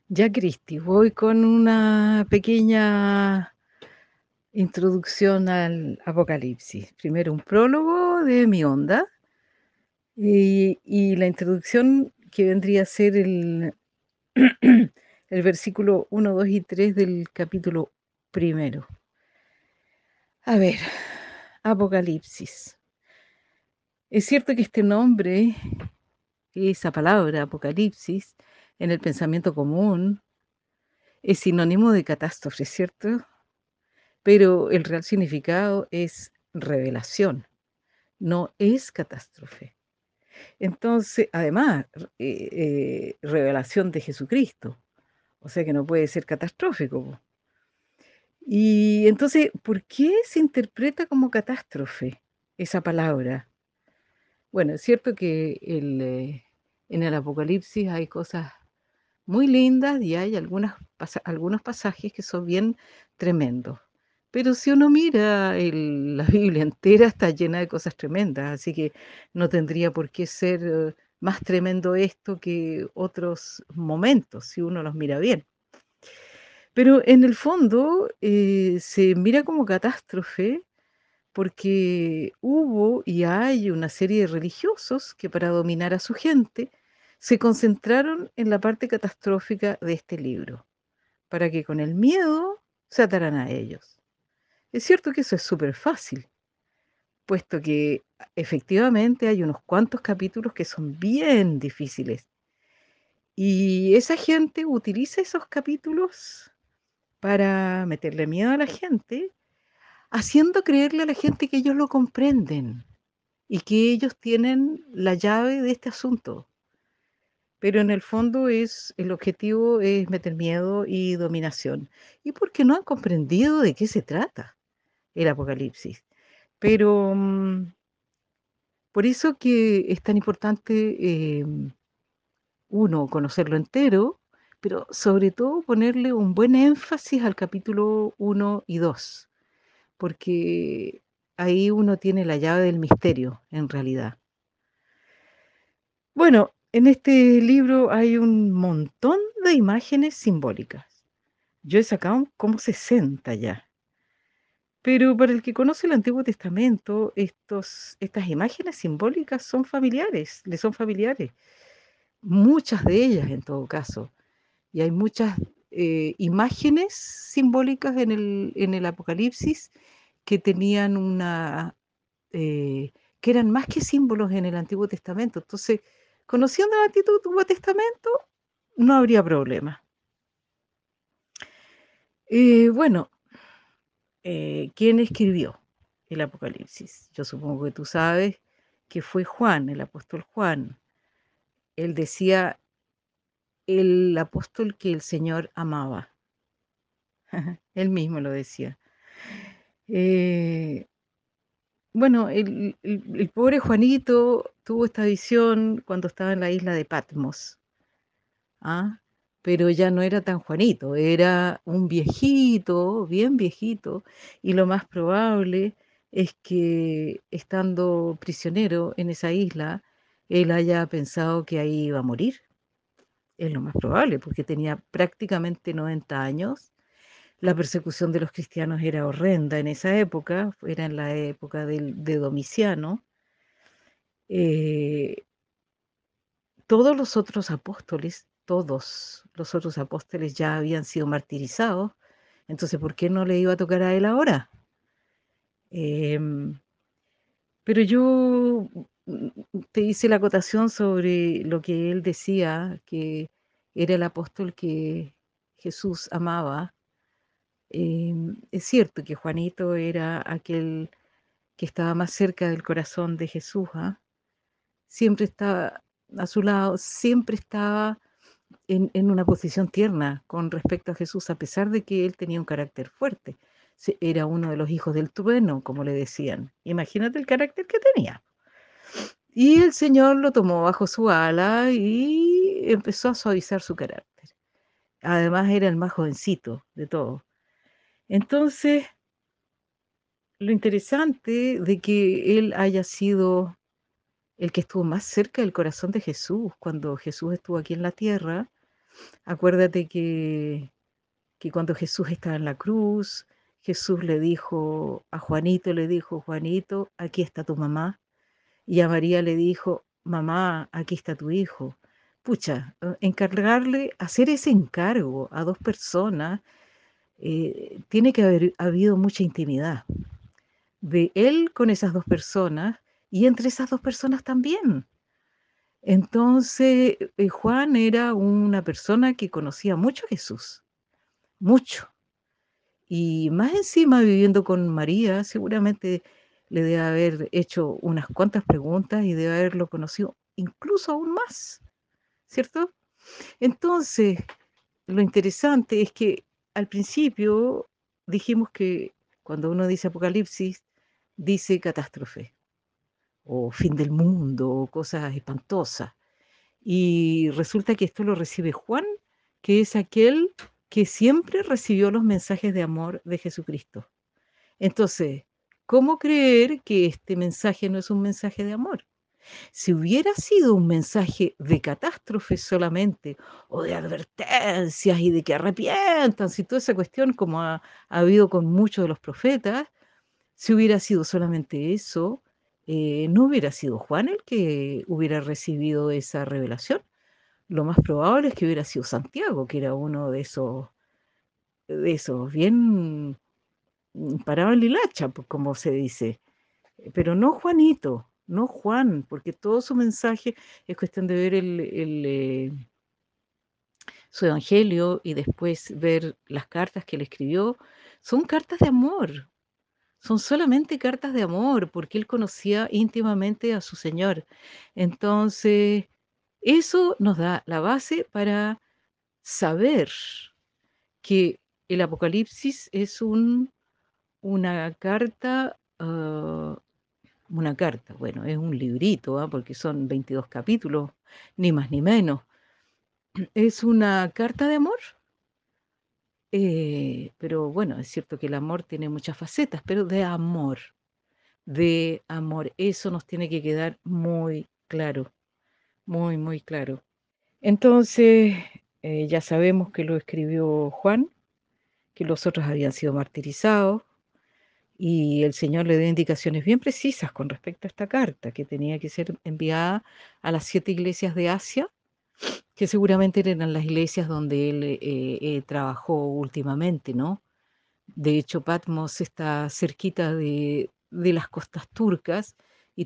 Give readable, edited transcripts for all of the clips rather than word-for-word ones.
Ya, Cristi, voy con una pequeña introducción al Apocalipsis. Primero un prólogo de mi onda y la introducción que vendría a ser el versículo 1, 2 y 3 del capítulo primero. A ver, Apocalipsis. Es cierto que este nombre, esa palabra, Apocalipsis, en el pensamiento común, es sinónimo de catástrofe, ¿cierto? Pero el real significado es revelación, no es catástrofe. Entonces, además, revelación de Jesucristo, o sea que no puede ser catastrófico, po. Y entonces, ¿por qué se interpreta como catástrofe esa palabra? Bueno, es cierto que en el Apocalipsis hay cosas muy lindas y hay algunos pasajes que son bien tremendos. Pero si uno mira la Biblia entera está llena de cosas tremendas, así que no tendría por qué ser más tremendo esto que otros momentos, si uno los mira bien. Pero en el fondo se mira como catástrofe porque hubo y hay una serie de religiosos que para dominar a su gente se concentraron en la parte catastrófica de este libro, para que con el miedo se ataran a ellos. Es cierto que eso es súper fácil, puesto que efectivamente hay unos cuantos capítulos que son bien difíciles. Y esa gente utiliza esos capítulos para meterle miedo a la gente, haciendo creerle a la gente que ellos lo comprenden y que ellos tienen la llave de este asunto. Pero en el fondo el objetivo es meter miedo y dominación. Y porque no han comprendido de qué se trata el Apocalipsis. Pero por eso que es tan importante, uno, conocerlo entero, pero sobre todo ponerle un buen énfasis al capítulo 1 y 2, porque ahí uno tiene la llave del misterio, en realidad. Bueno, en este libro hay un montón de imágenes simbólicas. Yo he sacado como 60 ya. Pero para el que conoce el Antiguo Testamento, estas imágenes simbólicas son familiares, le son familiares. Muchas de ellas, en todo caso. Y hay muchas imágenes simbólicas en el Apocalipsis que tenían que eran más que símbolos en el Antiguo Testamento. Entonces, conociendo el Antiguo Testamento, no habría problema. Bueno, ¿quién escribió el Apocalipsis? Yo supongo que tú sabes que fue Juan, el apóstol Juan. Él decía, el apóstol que el Señor amaba. Él mismo lo decía. Eh, bueno, el pobre Juanito tuvo esta visión cuando estaba en la isla de Patmos. ¿Ah? Pero ya no era tan Juanito, era un viejito, bien viejito, y lo más probable es que estando prisionero en esa isla, él haya pensado que ahí iba a morir. Es lo más probable, porque tenía prácticamente 90 años. La persecución de los cristianos era horrenda en esa época, era en la época de Domiciano. Eh, todos los otros apóstoles ya habían sido martirizados, entonces ¿por qué no le iba a tocar a él ahora? Em, pero yo te hice la acotación sobre lo que él decía, que era el apóstol que Jesús amaba. Es cierto que Juanito era aquel que estaba más cerca del corazón de Jesús, ¿ah? Siempre estaba a su lado, siempre estaba en una posición tierna con respecto a Jesús, a pesar de que él tenía un carácter fuerte. Era uno de los hijos del trueno, como le decían. Imagínate el carácter que tenía. Y el Señor lo tomó bajo su ala y empezó a suavizar su carácter. Además era el más jovencito de todos. Entonces, lo interesante de que él haya sido el que estuvo más cerca del corazón de Jesús cuando Jesús estuvo aquí en la tierra, Acuérdate que cuando Jesús estaba en la cruz, Jesús le dijo a Juanito, le dijo, Juanito, aquí está tu mamá. Y a María le dijo, mamá, aquí está tu hijo. Pucha, encargarle, hacer ese encargo a dos personas, tiene que haber habido mucha intimidad de él con esas dos personas y entre esas dos personas también. Entonces, Juan era una persona que conocía mucho a Jesús, mucho. Y más encima viviendo con María, seguramente le debe haber hecho unas cuantas preguntas y debe haberlo conocido incluso aún más, ¿cierto? Entonces, lo interesante es que al principio dijimos que cuando uno dice Apocalipsis, dice catástrofe o fin del mundo o cosas espantosas. Y resulta que esto lo recibe Juan, que es aquel que siempre recibió los mensajes de amor de Jesucristo. Entonces, ¿cómo creer que este mensaje no es un mensaje de amor? Si hubiera sido un mensaje de catástrofe solamente, o de advertencias y de que arrepientan, y toda esa cuestión, como ha habido con muchos de los profetas, si hubiera sido solamente eso, no hubiera sido Juan el que hubiera recibido esa revelación. Lo más probable es que hubiera sido Santiago, que era uno de esos bien parado en la hilacha, pues, como se dice. Pero no Juanito, no Juan, porque todo su mensaje es cuestión de ver su evangelio y después ver las cartas que él escribió. Son cartas de amor, son solamente cartas de amor, porque él conocía íntimamente a su Señor. Entonces, eso nos da la base para saber que el Apocalipsis es una carta, bueno, es un librito, porque son 22 capítulos, ni más ni menos. Es una carta de amor, pero bueno, es cierto que el amor tiene muchas facetas, pero de amor, eso nos tiene que quedar muy claro, muy, muy claro. Entonces, ya sabemos que lo escribió Juan, que los otros habían sido martirizados, y el Señor le dio indicaciones bien precisas con respecto a esta carta, que tenía que ser enviada a las 7 iglesias de Asia, que seguramente eran las iglesias donde él trabajó últimamente, ¿no? De hecho, Patmos está cerquita de las costas turcas y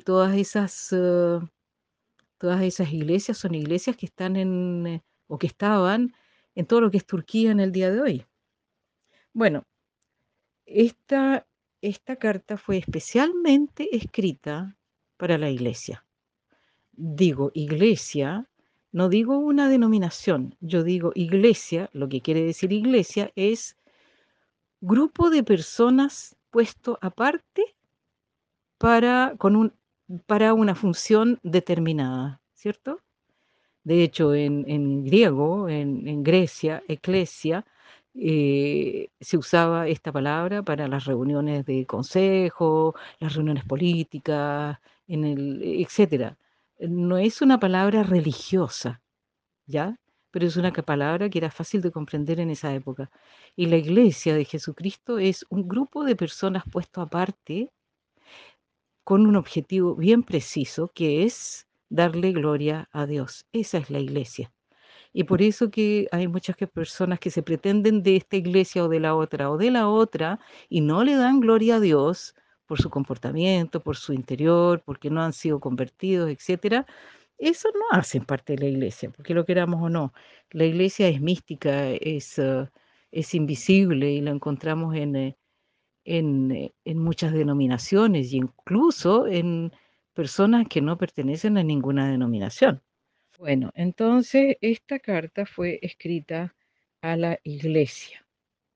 todas esas iglesias son iglesias que están o que estaban en todo lo que es Turquía en el día de hoy. Bueno, esta, esta carta fue especialmente escrita para la iglesia. Digo iglesia, no digo una denominación, yo digo iglesia, lo que quiere decir iglesia es grupo de personas puesto aparte para una función determinada, ¿cierto? De hecho, en griego, en Grecia, eclesia, se usaba esta palabra para las reuniones de consejo, las reuniones políticas, etcétera. No es una palabra religiosa, ¿ya? Pero es una palabra que era fácil de comprender en esa época. Y la iglesia de Jesucristo es un grupo de personas puesto aparte con un objetivo bien preciso, que es darle gloria a Dios. Esa es la iglesia. Y por eso que hay muchas personas que se pretenden de esta iglesia o de la otra, y no le dan gloria a Dios por su comportamiento, por su interior, porque no han sido convertidos, etcétera. Eso no hacen parte de la iglesia, porque lo queramos o no. La iglesia es mística, es invisible y la encontramos en muchas denominaciones y incluso en personas que no pertenecen a ninguna denominación. Bueno, entonces esta carta fue escrita a la iglesia.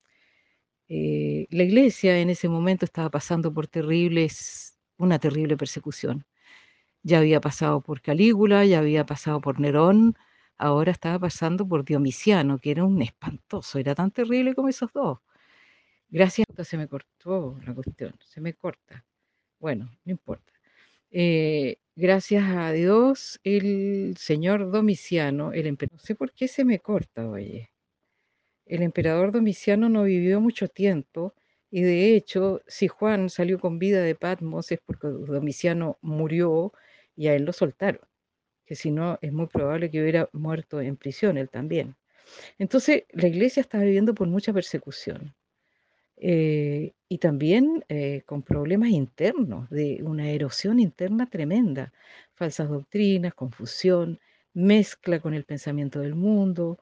La iglesia en ese momento estaba pasando por una terrible persecución. Ya había pasado por Calígula, ya había pasado por Nerón, ahora estaba pasando por Diomiciano, que era un espantoso, era tan terrible como esos dos. Gracias, se me cortó la cuestión, se me corta. Bueno, no importa. Gracias a Dios, el señor Domiciano, el emperador, no sé por qué se me corta, oye. El emperador Domiciano no vivió mucho tiempo y de hecho, si Juan salió con vida de Patmos es porque Domiciano murió y a él lo soltaron, que si no es muy probable que hubiera muerto en prisión él también. Entonces, la iglesia está viviendo por mucha persecución y también con problemas internos, de una erosión interna tremenda, falsas doctrinas, confusión, mezcla con el pensamiento del mundo.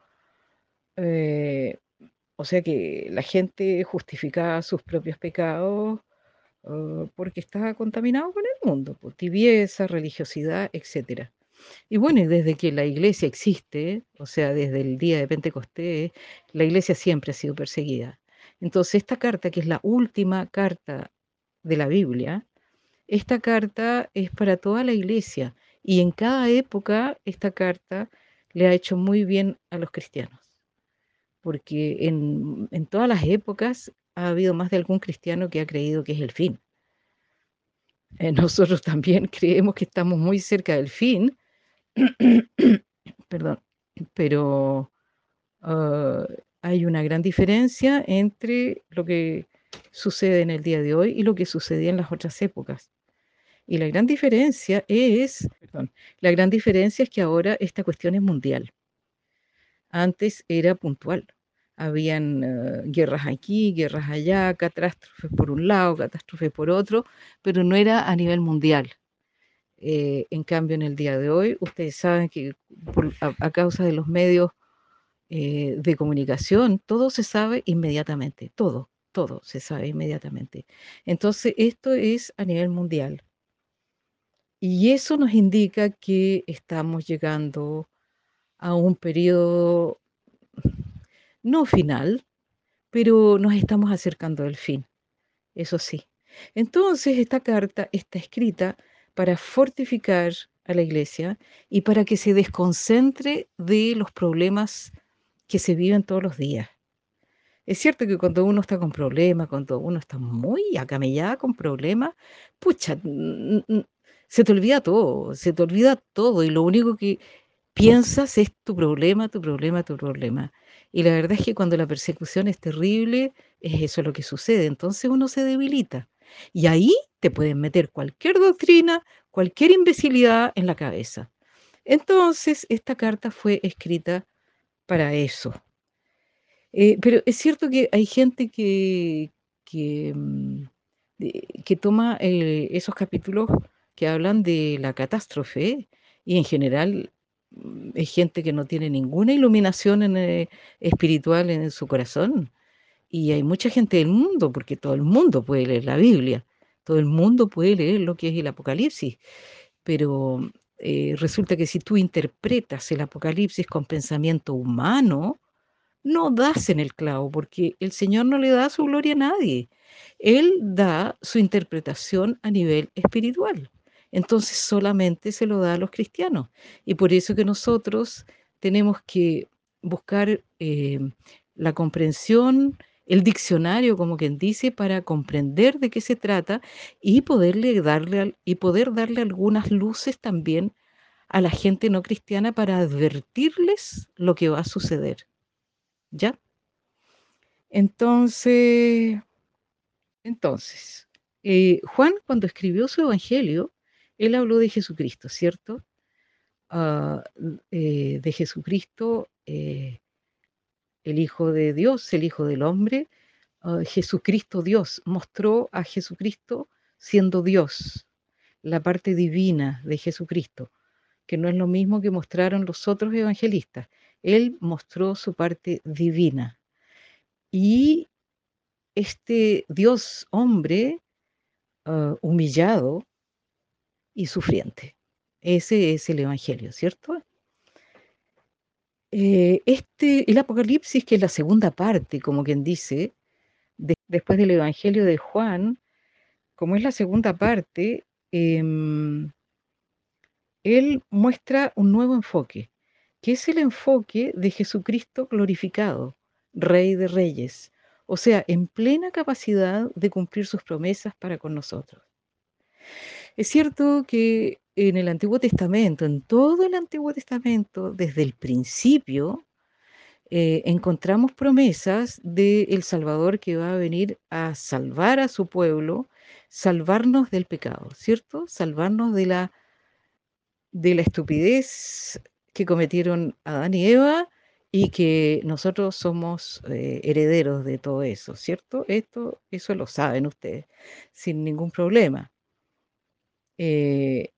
eh, o sea que la gente justificaba sus propios pecados porque estaba contaminado con el mundo, por tibieza, religiosidad, etcétera. Y bueno, y desde que la iglesia existe, o sea, desde el día de Pentecostés, la iglesia siempre ha sido perseguida. Entonces, esta carta, que es la última carta de la Biblia, esta carta es para toda la iglesia y en cada época esta carta le ha hecho muy bien a los cristianos, porque en todas las épocas ha habido más de algún cristiano que ha creído que es el fin. Nosotros también creemos que estamos muy cerca del fin, perdón, pero ah, hay una gran diferencia entre lo que sucede en el día de hoy y lo que sucedía en las otras épocas. Y la gran diferencia es, perdón, la gran diferencia es que ahora esta cuestión es mundial. Antes era puntual. Habían guerras aquí, guerras allá, catástrofes por un lado, catástrofes por otro, pero no era a nivel mundial. En cambio, en el día de hoy, ustedes saben que a causa de los medios de comunicación, todo se sabe inmediatamente, todo se sabe inmediatamente. Entonces, esto es a nivel mundial. Y eso nos indica que estamos llegando a un periodo no final, pero nos estamos acercando al fin, eso sí. Entonces, esta carta está escrita para fortificar a la iglesia y para que se desconcentre de los problemas que se viven todos los días. Es cierto que cuando uno está con problemas, cuando uno está muy acamellada con problemas, pucha, se te olvida todo, se te olvida todo y lo único que piensas es tu problema, tu problema, tu problema. Y la verdad es que cuando la persecución es terrible, es eso lo que sucede. Entonces uno se debilita. Y ahí te pueden meter cualquier doctrina, cualquier imbecilidad en la cabeza. Entonces, esta carta fue escrita para eso. Pero es cierto que hay gente que, que toma esos capítulos que hablan de la catástrofe y en general es gente que no tiene ninguna iluminación espiritual en su corazón. Y hay mucha gente del mundo, porque todo el mundo puede leer la Biblia, todo el mundo puede leer lo que es el Apocalipsis, pero resulta que si tú interpretas el Apocalipsis con pensamiento humano, no das en el clavo, porque el Señor no le da su gloria a nadie. Él da su interpretación a nivel espiritual. Entonces solamente se lo da a los cristianos. Y por eso que nosotros tenemos que buscar la comprensión, el diccionario, como quien dice, para comprender de qué se trata y y poder darle algunas luces también a la gente no cristiana para advertirles lo que va a suceder. ¿Ya? Entonces, Juan, cuando escribió su evangelio, él habló de Jesucristo, ¿cierto? De Jesucristo, el Hijo de Dios, el Hijo del hombre, Jesucristo Dios, mostró a Jesucristo siendo Dios, la parte divina de Jesucristo, que no es lo mismo que mostraron los otros evangelistas. Él mostró su parte divina. Y este Dios hombre humillado y sufriente. Ese es el Evangelio, ¿cierto? El Apocalipsis, que es la segunda parte, como quien dice, después del Evangelio de Juan, como es la segunda parte, él muestra un nuevo enfoque, que es el enfoque de Jesucristo glorificado, Rey de Reyes, o sea, en plena capacidad de cumplir sus promesas para con nosotros. Es cierto que en el Antiguo Testamento, en todo el Antiguo Testamento, desde el principio, encontramos promesas del Salvador que va a venir a salvar a su pueblo, salvarnos del pecado, ¿cierto? Salvarnos de la estupidez que cometieron Adán y Eva y que nosotros somos herederos de todo eso, ¿cierto? Eso lo saben ustedes sin ningún problema. Eh,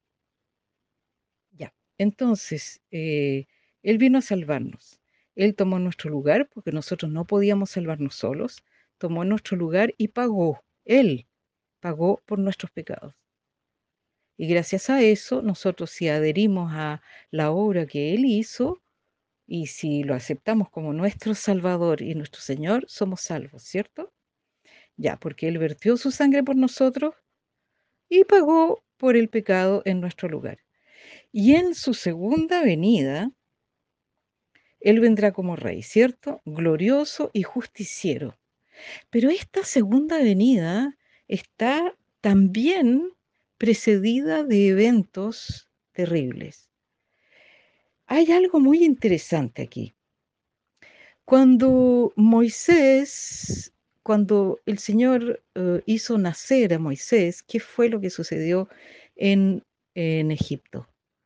ya, entonces, Él vino a salvarnos. Él tomó nuestro lugar porque nosotros no podíamos salvarnos solos, tomó nuestro lugar y pagó. Él pagó por nuestros pecados. Y gracias a eso, nosotros si adherimos a la obra que Él hizo, y si lo aceptamos como nuestro Salvador y nuestro Señor, somos salvos, ¿cierto? Ya, porque Él vertió su sangre por nosotros y pagó por el pecado en nuestro lugar. Y en su segunda venida, Él vendrá como Rey, ¿cierto? Glorioso y justiciero. Pero esta segunda venida está también precedida de eventos terribles. Hay algo muy interesante aquí. Cuando Moisés, cuando el Señor hizo nacer a Moisés, ¿qué fue lo que sucedió en, en Egipto?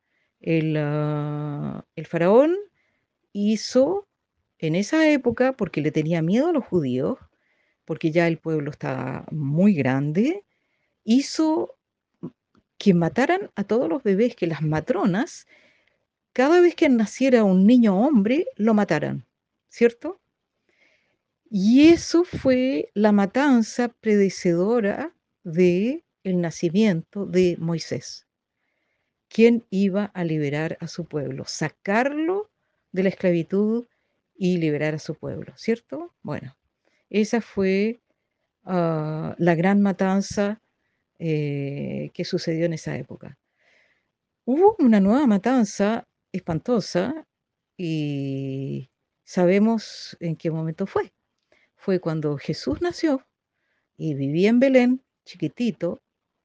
El faraón hizo en esa época, porque le tenía miedo a los judíos, porque ya el pueblo estaba muy grande, hizo que mataran a todos los bebés, que las matronas, cada vez que naciera un niño hombre, lo mataran, ¿cierto? Y eso fue la matanza predecedora de el nacimiento de Moisés, quien iba a liberar a su pueblo, sacarlo de la esclavitud y liberar a su pueblo, ¿cierto? Bueno, esa fue la gran matanza que sucedió en esa época. Hubo una nueva matanza espantosa y sabemos en qué momento fue. Fue cuando Jesús nació y vivía en Belén, chiquitito,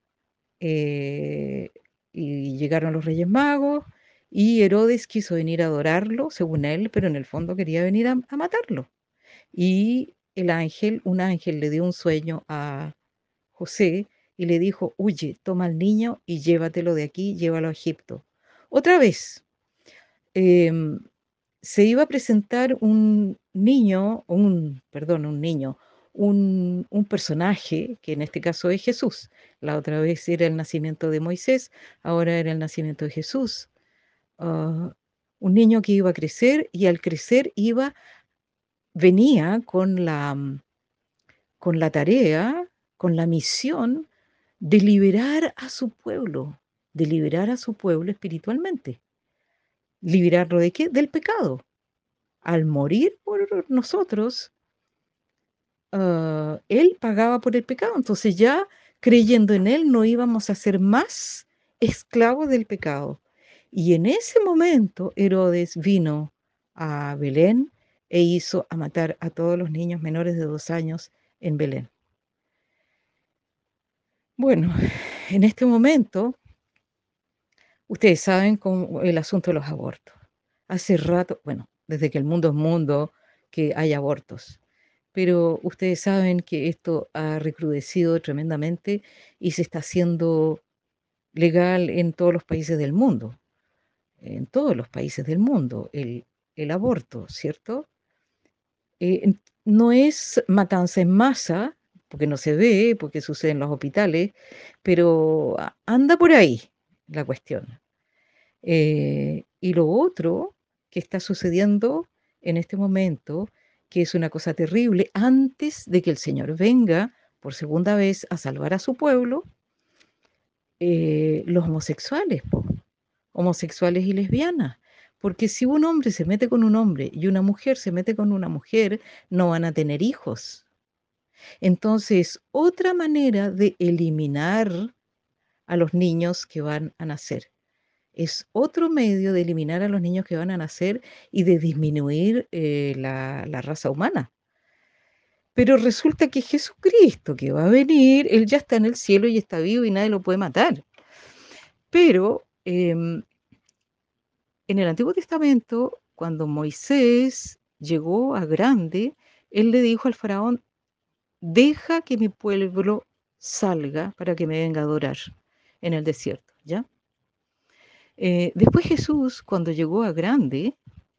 eh, y llegaron los Reyes Magos y Herodes quiso venir a adorarlo, según él, pero en el fondo quería venir a matarlo. Y un ángel le dio un sueño a José y le dijo, huye, toma al niño y llévatelo de aquí, llévalo a Egipto. Otra vez, em, se iba a presentar un niño, perdón, un niño, un personaje, que en este caso es Jesús. La otra vez era el nacimiento de Moisés, ahora era el nacimiento de Jesús. Ah, un niño que iba a crecer y al crecer venía con la tarea, con la misión de liberar a su pueblo, de liberar a su pueblo espiritualmente. ¿Liberarlo de qué? Del pecado. Al morir por nosotros, Él pagaba por el pecado. Entonces ya creyendo en Él no íbamos a ser más esclavos del pecado. Y en ese momento Herodes vino a Belén e hizo a matar a todos los niños menores de 2 años en Belén. Bueno, en este momento, ustedes saben cómo el asunto de los abortos. Hace rato, bueno, desde que el mundo es mundo, que hay abortos. Pero ustedes saben que esto ha recrudecido tremendamente y se está haciendo legal en todos los países del mundo, en todos los países del mundo, el aborto, ¿cierto? No es matanza en masa, porque no se ve, porque sucede en los hospitales, pero anda por ahí la cuestión. Y lo otro que está sucediendo en este momento, que es una cosa terrible, antes de que el Señor venga por segunda vez a salvar a su pueblo, los homosexuales, po, homosexuales y lesbianas. Porque si un hombre se mete con un hombre y una mujer se mete con una mujer, no van a tener hijos. Entonces, otra manera de eliminar a los niños que van a nacer. Es otro medio de eliminar a los niños que van a nacer y de disminuir la raza humana. Pero resulta que Jesucristo que va a venir, Él ya está en el cielo y está vivo y nadie lo puede matar. Pero en el Antiguo Testamento, cuando Moisés llegó a grande, él le dijo al faraón, deja que mi pueblo salga para que me venga a adorar en el desierto, ¿ya? Después Jesús, cuando llegó a grande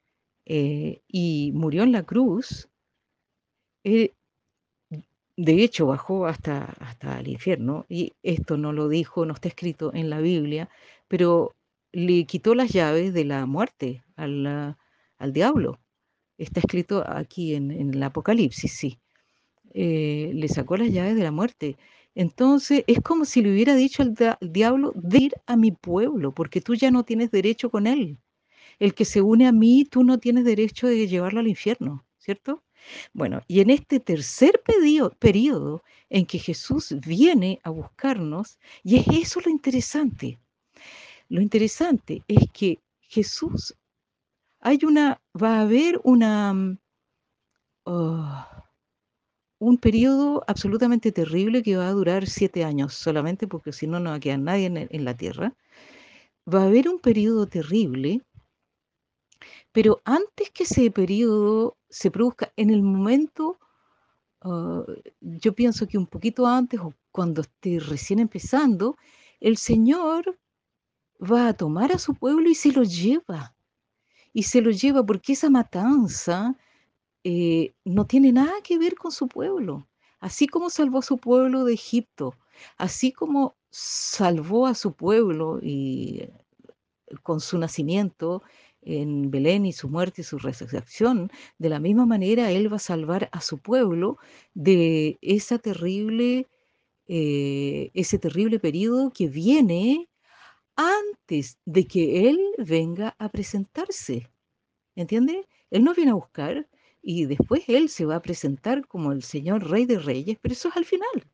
y murió en la cruz, eh, de hecho bajó hasta el infierno, y esto no lo dijo, no está escrito en la Biblia, pero le quitó las llaves de la muerte al diablo. Está escrito aquí en el Apocalipsis, sí. Le sacó las llaves de la muerte. Entonces, es como si le hubiera dicho al diablo, de ir a mi pueblo, porque tú ya no tienes derecho con él. El que se une a mí, tú no tienes derecho de llevarlo al infierno, ¿cierto? Bueno, y en este tercer periodo en que Jesús viene a buscarnos, y es eso lo interesante es que Jesús, va a haber oh, un periodo absolutamente terrible que va a durar 7 años solamente, porque si no, no va a quedar nadie en la tierra. Va a haber un periodo terrible, pero antes que ese periodo se produzca, en el momento, ah, yo pienso que un poquito antes o cuando esté recién empezando, el Señor va a tomar a su pueblo y se lo lleva. Y se lo lleva porque esa matanza no tiene nada que ver con su pueblo. Así como salvó a su pueblo de Egipto, así como salvó a su pueblo y con su nacimiento en Belén y su muerte y su resurrección, de la misma manera Él va a salvar a su pueblo de ese terrible periodo que viene antes de que Él venga a presentarse. ¿Entiende? Él nos viene a buscar y después Él se va a presentar como el Señor Rey de Reyes, pero eso es al final.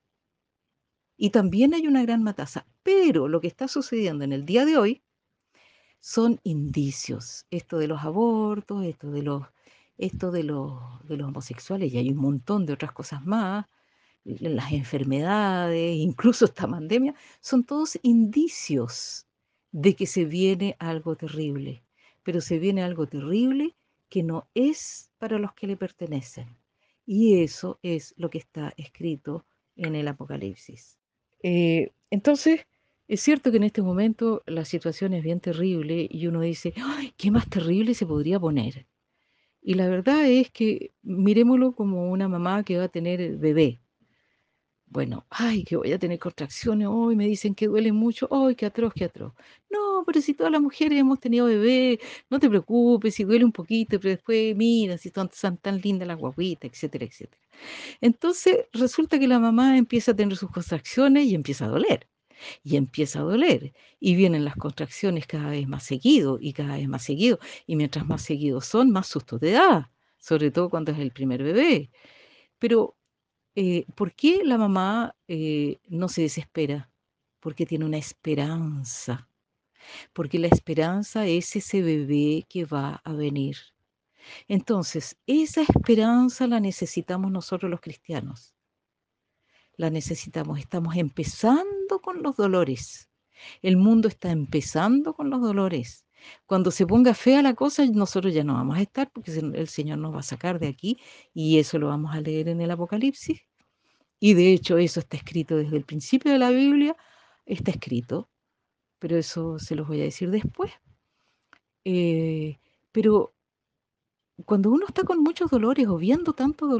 Y también hay una gran matanza. Pero lo que está sucediendo en el día de hoy son indicios. Esto de los abortos, esto de los homosexuales, y hay un montón de otras cosas más, las enfermedades, incluso esta pandemia, son todos indicios de que se viene algo terrible. Pero se viene algo terrible que no es para los que le pertenecen. Y eso es lo que está escrito en el Apocalipsis. Entonces, es cierto que en este momento la situación es bien terrible y uno dice, ¡ay, qué más terrible se podría poner! Y la verdad es que miremoslo como una mamá que va a tener el bebé. Bueno, ay, que voy a tener contracciones, hoy me dicen que duele mucho, ay, qué atroz, qué atroz. No, pero si todas las mujeres hemos tenido bebé, no te preocupes, si duele un poquito, pero después mira, si son tan lindas las guaguitas, etcétera, etcétera. Entonces resulta que la mamá empieza a tener sus contracciones y empieza a doler y empieza a doler. Y vienen las contracciones cada vez más seguido y cada vez más seguido. Y mientras más seguidos son, más susto te da, sobre todo cuando es el primer bebé. Pero, ¿por qué la mamá no se desespera? Porque tiene una esperanza. Porque la esperanza es ese bebé que va a venir. Entonces, esa esperanza la necesitamos nosotros los cristianos. La necesitamos. Estamos empezando con los dolores. El mundo está empezando con los dolores. Cuando se ponga fea la cosa, nosotros ya no vamos a estar porque el Señor nos va a sacar de aquí y eso lo vamos a leer en el Apocalipsis. Y de hecho eso está escrito desde el principio de la Biblia, está escrito, pero eso se los voy a decir después. Eh, pero cuando uno está con muchos dolores o viendo tantos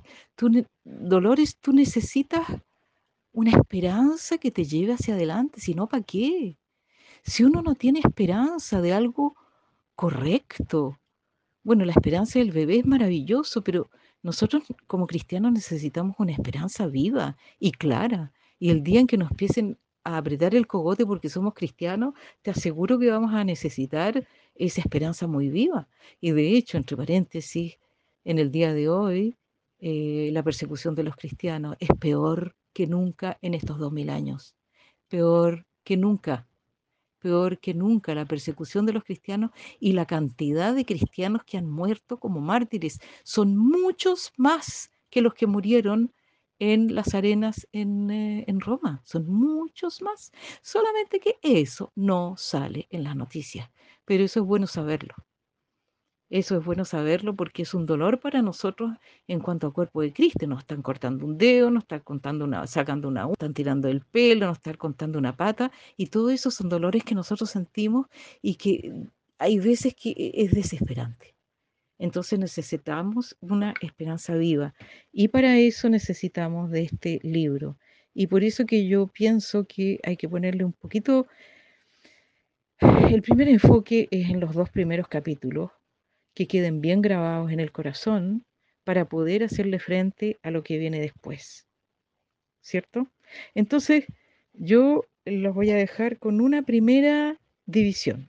dolores, tú necesitas una esperanza que te lleve hacia adelante, si no, ¿para qué? Si uno no tiene esperanza de algo correcto, bueno, la esperanza del bebé es maravilloso, pero nosotros como cristianos necesitamos una esperanza viva y clara. Y el día en que nos empiecen a apretar el cogote porque somos cristianos, te aseguro que vamos a necesitar esa esperanza muy viva. Y de hecho, entre paréntesis, en el día de hoy, la persecución de los cristianos es peor que nunca en estos 2000 años. Peor que nunca, peor que nunca la persecución de los cristianos y la cantidad de cristianos que han muerto como mártires. Son muchos más que los que murieron en las arenas en Roma. Son muchos más. Solamente que eso no sale en las noticias. Pero eso es bueno saberlo. Eso es bueno saberlo porque es un dolor para nosotros en cuanto al cuerpo de Cristo. Nos están cortando un dedo, nos están contando sacando una uña, están tirando el pelo, nos están cortando una pata, y todo eso son dolores que nosotros sentimos y que hay veces que es desesperante. Entonces necesitamos una esperanza viva y para eso necesitamos de este libro. Y por eso que yo pienso que hay que ponerle un poquito, el primer enfoque es en los dos primeros capítulos, que queden bien grabados en el corazón para poder hacerle frente a lo que viene después, ¿cierto? Entonces, yo los voy a dejar con una primera división.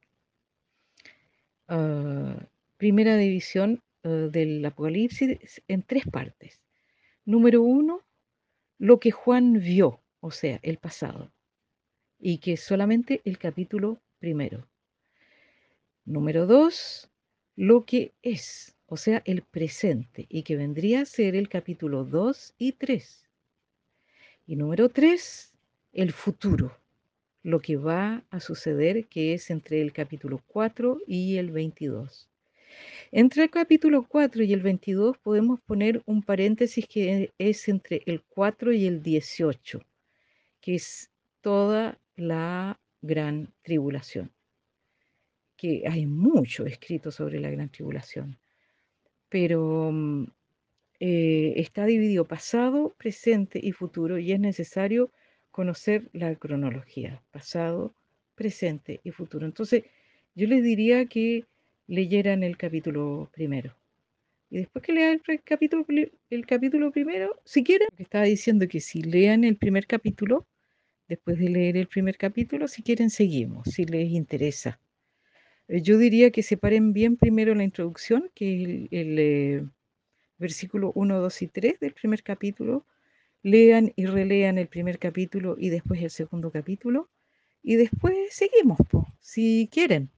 Ah, primera división del Apocalipsis en tres partes. Número uno, lo que Juan vio, o sea, el pasado, y que es solamente el capítulo primero. Número dos, lo que es, o sea, el presente, y que vendría a ser el capítulo 2 y 3. Y número tres, el futuro, lo que va a suceder, que es entre el capítulo 4 y el 22. Entre el capítulo 4 y el 22 podemos poner un paréntesis que es entre el 4 y el 18, que es toda la gran tribulación, que hay mucho escrito sobre la gran tribulación, pero está dividido pasado, presente y futuro, y es necesario conocer la cronología, pasado, presente y futuro. Entonces, yo les diría que leyeran el capítulo primero. Y después que lean el capítulo primero, si quieren, que estaba diciendo que si lean el primer capítulo, después de leer el primer capítulo, si quieren, seguimos, si les interesa. Yo diría que separen bien primero la introducción, que es el versículo 1, 2 y 3 del primer capítulo. Lean y relean el primer capítulo y después el segundo capítulo. Y después seguimos, po, si quieren.